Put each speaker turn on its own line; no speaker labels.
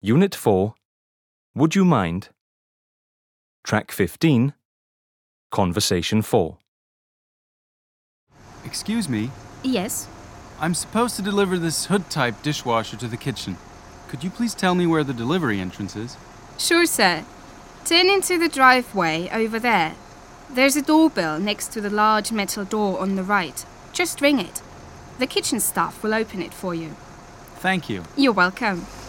Unit 4, Would you mind? Track 15, Conversation 4.
Excuse me,
Yes.
I'm supposed to deliver this hood-type dishwasher to the kitchen. Could you please tell me where the delivery entrance is?
Sure, sir. Turn into the driveway over there. There's a doorbell next to the large metal door on the right. Just ring it. The kitchen staff will open it for you.
Thank you.
You're welcome.